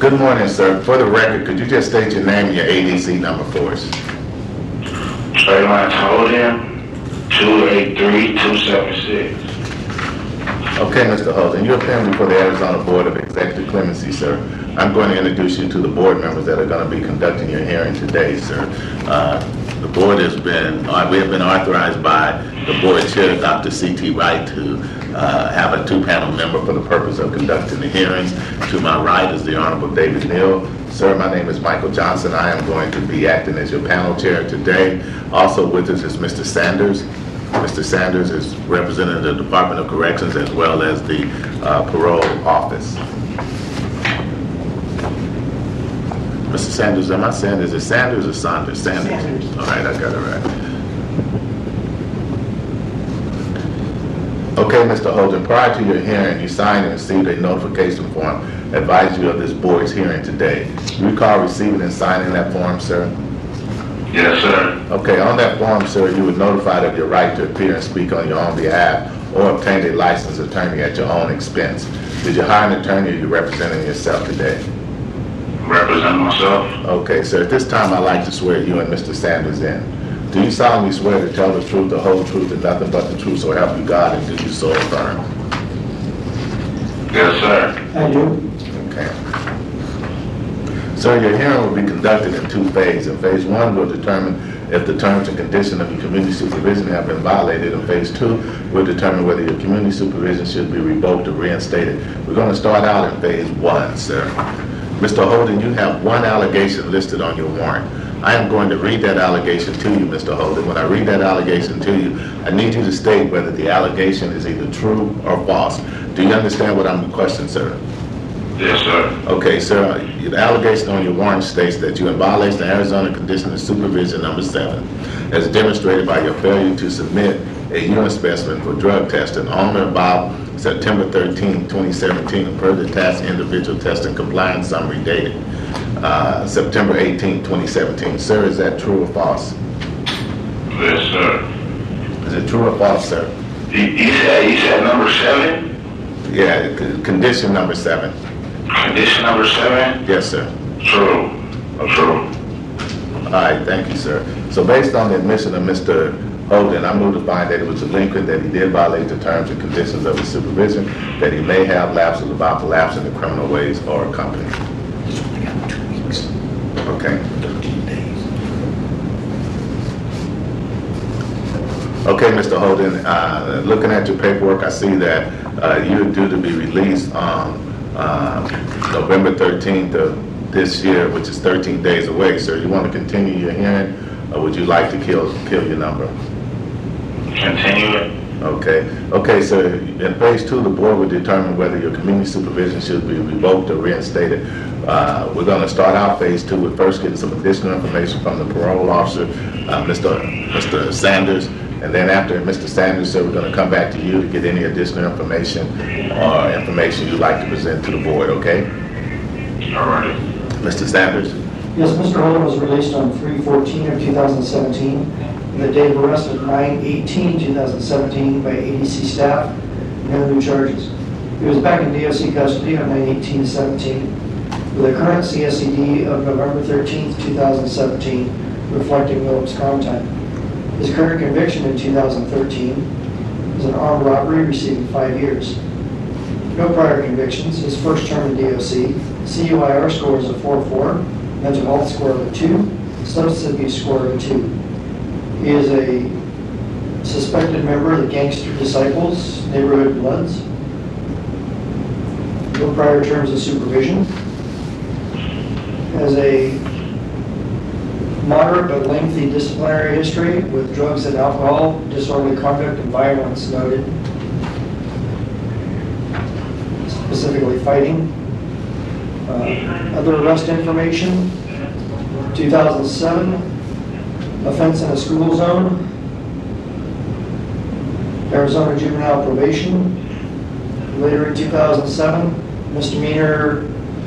Good morning, sir. For the record, could you just state your name and your ADC number for us? Trayvon Holden, 283-276. Okay, Mr. Holden, you're appearing before the Arizona Board of Executive Clemency, sir. I'm going to introduce you to the board members that are going to be conducting your hearing today, sir. The board has been, we have been authorized by the board chair, Dr. C.T. Wright, to have a two-panel member for the purpose of conducting the hearings. To my right is the Honorable David Neal. Sir, my name is Michael Johnson. I am going to be acting as your panel chair today. Also with us is Mr. Sanders. Mr. Sanders is representing the Department of Corrections as well as the parole office. Mr. Sanders, am I saying, is it Sanders or Saunders? Sanders. All right, I got it right. Okay, Mr. Holden, prior to your hearing, you signed and received a notification form advising you of this board's hearing today. Do you recall receiving and signing that form, sir? Yes, sir. Okay, on that form, sir, you were notified of your right to appear and speak on your own behalf or obtain a licensed attorney at your own expense. Did you hire an attorney or are you representing yourself today? Represent myself. Okay, sir, at this time, I'd like to swear you and Mr. Sanders in. Do you solemnly swear to tell the truth, the whole truth, and nothing but the truth, so help you God, and do you so affirm? Yes, sir. I do. Okay. Sir, your hearing will be conducted in two phases. In phase one, we'll determine if the terms and conditions of your community supervision have been violated. In phase two, we'll determine whether your community supervision should be revoked or reinstated. We're going to start out in phase one, sir. Mr. Holden, you have one allegation listed on your warrant. I am going to read that allegation to you, Mr. Holden. When I read that allegation to you, I need you to state whether the allegation is either true or false. Do you understand what I'm questioning, sir? Yes, sir. Okay, sir. The allegation on your warrant states that you in violation of Arizona Condition of Supervision number 7, as demonstrated by your failure to submit a urine specimen for drug testing on or about September 13, 2017, per the task individual testing compliance summary dated September 18, 2017. Sir, is that true or false? Yes, sir. Is it true or false, sir? He said number 7? Yeah, condition number 7. Condition number 7? Yes, sir. True. True. All right, thank you, sir. So based on the admission of Mr. Holden, I moved to find that it was delinquent, that he did violate the terms and conditions of his supervision, that he may have lapses about to lapse in the criminal ways or company. He's only got 2 weeks. Okay. 13 days. Okay, Mr. Holden, looking at your paperwork, I see that you're due to be released on November 13th of this year, which is 13 days away. Sir, you want to continue your hearing, or would you like to kill your number? Continue it. Okay. Okay, sir. In phase 2, the board will determine whether your community supervision should be revoked or reinstated. We're going to start out phase 2 with first getting some additional information from the parole officer, Mr. Sanders. And then after Mr. Sanders, sir, we're going to come back to you to get any additional information or information you'd like to present to the board, okay? All right. Mr. Sanders? Yes, Mr. Holden was released on 3/14 of 2017. The date of arrest was 9/18/2017 by ADC staff. No new charges. He was back in DOC custody on 9/18/17 with a current CSED of November 13th, 2017, reflecting no abscond time. His current conviction in 2013 was an armed robbery receiving 5 years. No prior convictions. His first term in DOC. CUIR score is a 4.4, mental health score of a 2, substance abuse score of a 2. He is a suspected member of the Gangster Disciples, Neighborhood Bloods. No prior terms of supervision. Has a moderate but lengthy disciplinary history with drugs and alcohol, disorderly conduct, and violence noted, specifically fighting. Other arrest information, 2007, offense in a school zone, Arizona juvenile probation. Later in 2007, misdemeanor,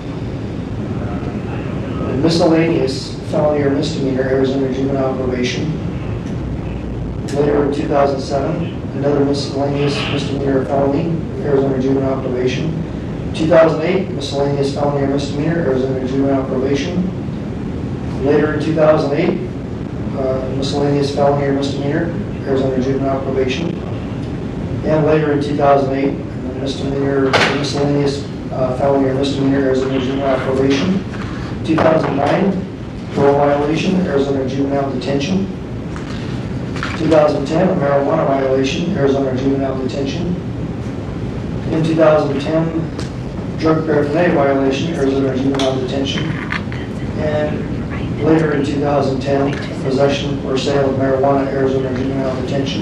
miscellaneous felony or misdemeanor, Arizona juvenile probation. Later in 2007, another miscellaneous misdemeanor felony, Arizona juvenile probation. 2008, miscellaneous felony or misdemeanor, Arizona juvenile probation. Later in 2008, miscellaneous felony or misdemeanor, Arizona juvenile probation. And later in 2008, miscellaneous felony or misdemeanor, Arizona juvenile probation. 2009, parole violation, Arizona juvenile detention. 2010, a marijuana violation, Arizona juvenile detention. In 2010, drug paraphernalia violation, Arizona juvenile detention. And later in 2010, possession or sale of marijuana, Arizona juvenile detention.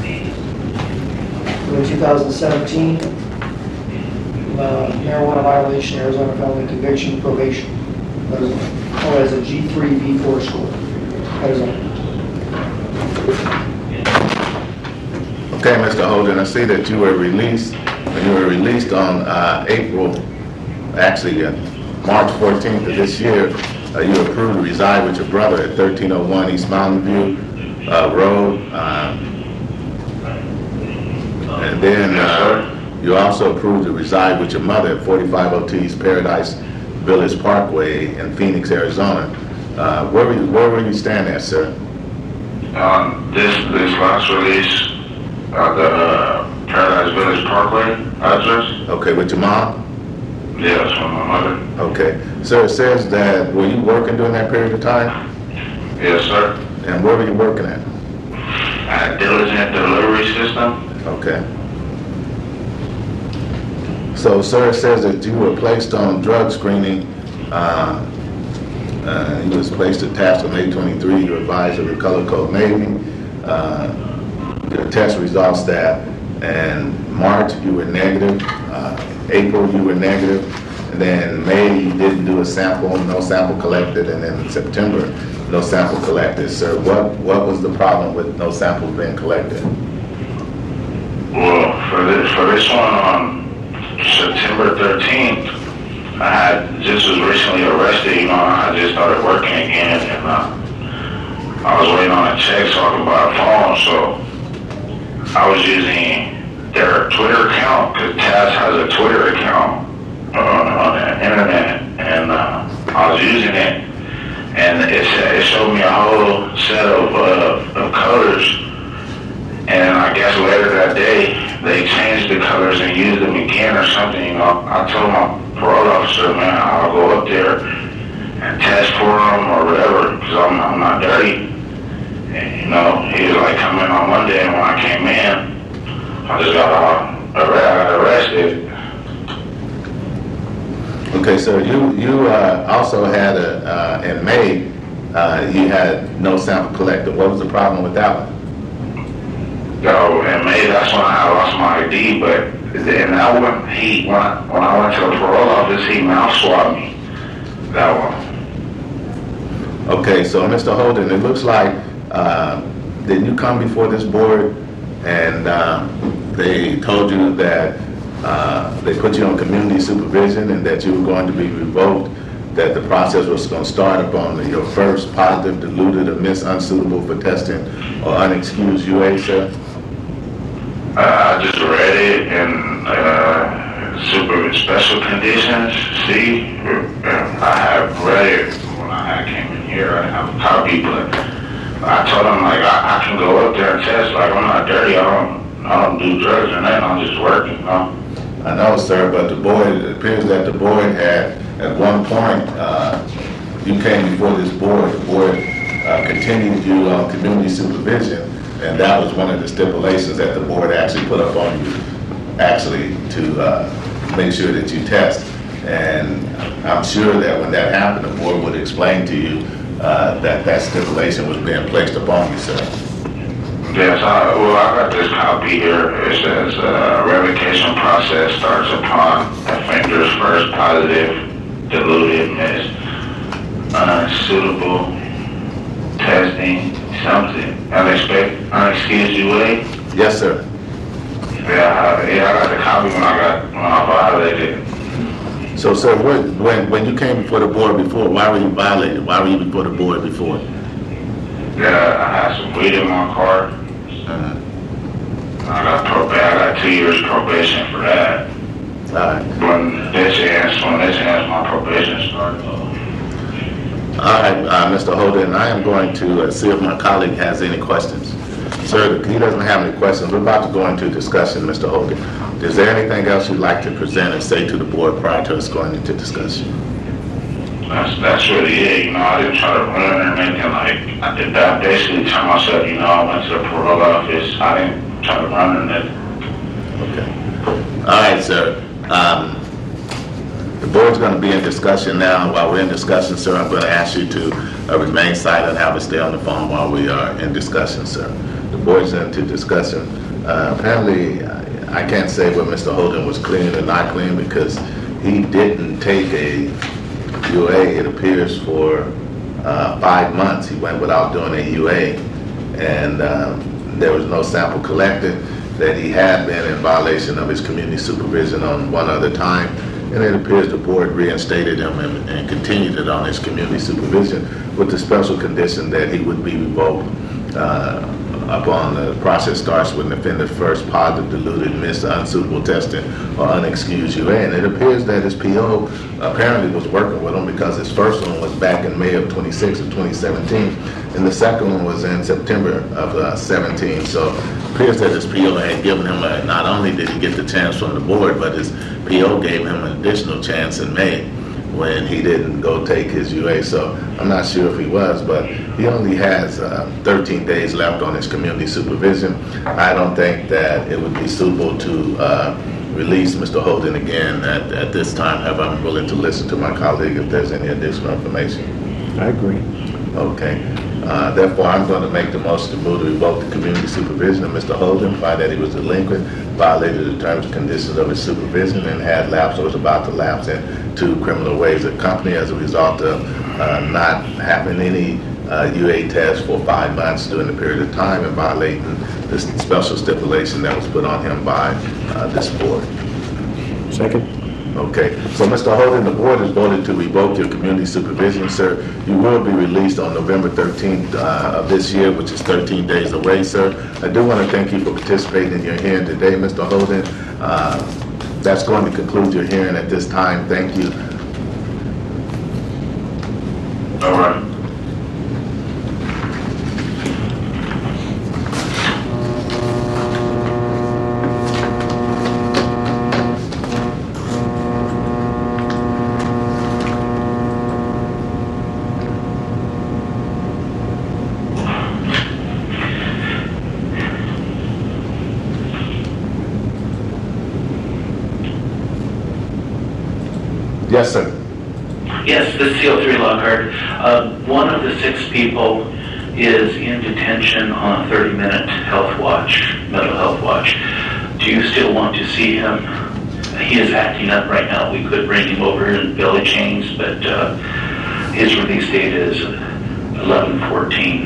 In 2017, marijuana violation, Arizona felony conviction, probation. As a G3, B4 score. Arizona. Okay, Mr. Holden, I see that you were released on March 14th of this year. You approved to reside with your brother at 1301 East Mountain View Road. And then you also approved to reside with your mother at 4502 East Paradise Village Parkway in Phoenix, Arizona. Where were you standing at, sir? This last release, the Paradise Village Parkway address. Okay, with your mom? Yes, with my mother. Okay. Sir, it says that, were you working during that period of time? Yes, sir. And where were you working at? At Diligent Delivery System. Okay. So, sir, it says that you were placed on drug screening. You was placed at task on May 23. You were advised of the color code Navy. Your test results that in March you were negative. April you were negative. And then May you didn't do a sample, no sample collected. And then in September, no sample collected. Sir, what was the problem with no samples being collected? Well, for this one on September 13th, I had just was recently arrested. I just started working again, and I was waiting on a check so I could buy a phone. So I was using their Twitter account because Taz has a Twitter account on the internet, and I was using it, and it showed me a whole set of colors. And I guess later that day, they changed the colors and used them again or something. I told my parole officer, man, I'll go up there and test for them or whatever, because I'm not dirty. And, he was like, come in on Monday, and when I came in, I just got arrested. Okay, so you also had in May, you had no sample collected. What was the problem with that one? So in May, that's when I lost my ID, but in that one, when I went to the parole office, he mouth swabbed me. That one. Okay, so Mr. Holden, it looks like, didn't you come before this board and they told you that they put you on community supervision and that you were going to be revoked, that the process was going to start upon your first positive, diluted, or unsuitable for testing or unexcused UA, sir? I just read it in super special conditions. See, I have read it when I came in here. I have a copy, but I told them like I can go up there and test. Like I'm not dirty. I don't do drugs or nothing. I'm just working. I know, sir, but it appears that the board had at one point you came before this board. The board continued you on community supervision. And that was one of the stipulations that the board actually put up on you, actually, to make sure that you test. And I'm sure that when that happened, the board would explain to you that stipulation was being placed upon you, sir. Yes, I got this copy here. It says revocation process starts upon offender's first positive, diluted, unsuitable testing, something, unexcused UA. Yes, sir. Yeah, I got the copy when I violated. So, sir, when you came before the board before, why were you violated? Why were you before the board before? Yeah, I had some weed in my car. I got 2 years probation for that. All right. When this ends, my probation starts. All right, Mr. Holden, I am going to see if my colleague has any questions. Sir, he doesn't have any questions. We're about to go into discussion, Mr. Holden. Is there anything else you'd like to present and say to the board prior to us going into discussion? That's really it. I didn't try to run or anything. Like, I did that basically tell myself, I went to the parole office. I didn't try to run or anything. Okay. All right, sir. The board's going to be in discussion now. While we're in discussion, sir, I'm going to ask you to remain silent and have us stay on the phone while we are in discussion, sir. The board's into discussion. Apparently, I can't say whether Mr. Holden was clean or not clean because he didn't take a UA, it appears, for 5 months. He went without doing a UA, and there was no sample collected, that he had been in violation of his community supervision on one other time, and it appears the board reinstated him and continued it on his community supervision with the special condition that he would be revoked upon the process starts with an offender first positive, diluted, missed, unsuitable testing, or unexcused UA. And it appears that his PO apparently was working with him because his first one was back in May of 26 of 2017, and the second one was in September of 17. So it appears that his PO had given him not only did he get the chance from the board, but his PO gave him an additional chance in May when he didn't go take his UA. So I'm not sure if he was, but he only has 13 days left on his community supervision. I don't think that it would be suitable to release Mr. Holden again at this time. However, I'm willing to listen to my colleague if there's any additional information. I agree. Okay. Therefore, I'm going to make the motion to move to revoke the community supervision of Mr. Holden, find that he was delinquent, violated the terms and conditions of his supervision, and had lapsed or was about to lapse into criminal ways of company as a result of not having any UA tests for 5 months during the period of time and violating this special stipulation that was put on him by this board. Second. Okay, so Mr. Holden, the board has voted to revoke your community supervision, sir. You will be released on November 13th of this year, which is 13 days away, sir. I do want to thank you for participating in your hearing today, Mr. Holden. That's going to conclude your hearing at this time. Thank you. All right. Yes, sir. Yes, this is CO3 Lockhart. One of the 6 people is in detention on a 30-minute health watch, mental health watch. Do you still want to see him? He is acting up right now. We could bring him over in belly chains, but his release date is 11/14.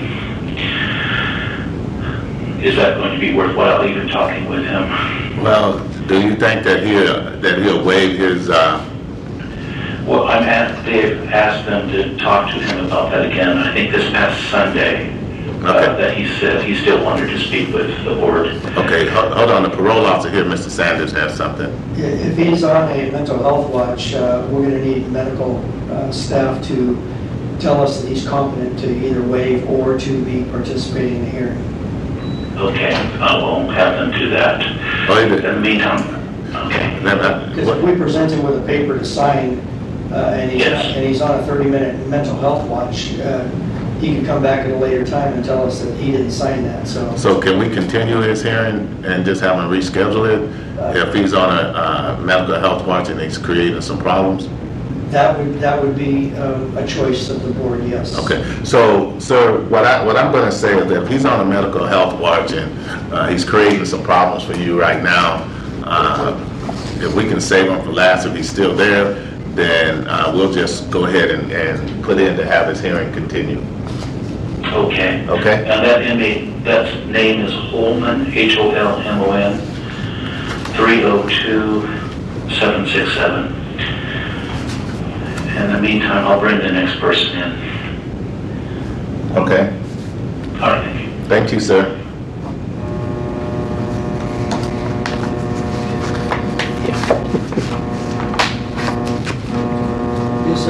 Is that going to be worthwhile even talking with him? Well, do you think that he'll waive his... Well, they've asked them to talk to him about that again. I think this past Sunday, that he said he still wanted to speak with the board. Okay, hold on. The parole officer here, Mr. Sanders, has something. If he's on a mental health watch, we're going to need medical staff to tell us that he's competent to either waive or to be participating in the hearing. Okay, I will have them do that. In the meantime, okay. Because if we present him with a paper to sign, and he's on a 30-minute mental health watch, he can come back at a later time and tell us that he didn't sign that. So can we continue his hearing and just have him reschedule it if he's on a medical health watch and he's creating some problems? That would be a choice of the board, yes. Okay. So, sir, what I'm going to say is that if he's on a medical health watch and he's creating some problems for you right now, if we can save him for last, if he's still there, then we'll just go ahead and put in to have his hearing continue. Okay. Okay. And that inmate, that name is Holman, Holmon, 302767. In the meantime, I'll bring the next person in. Okay. All right, thank you. Thank you, sir.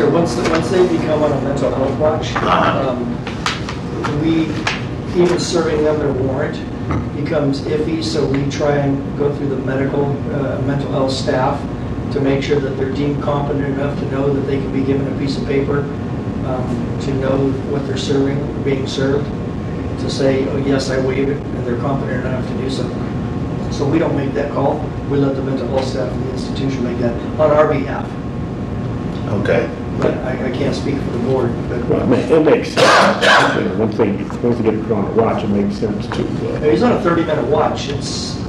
Sir, once they become on a mental health watch, we, even serving them their warrant becomes iffy, so we try and go through the mental health staff to make sure that they're deemed competent enough to know that they can be given a piece of paper to know what they're serving, being served, to say, oh yes, I waive it, and they're competent enough to do so. So we don't make that call, we let the mental health staff of the institution make that on our behalf. Okay. But I can't speak for the board, but Well, it makes sense. Once they get put on a watch, it makes sense to, he's on a 30-minute watch. It's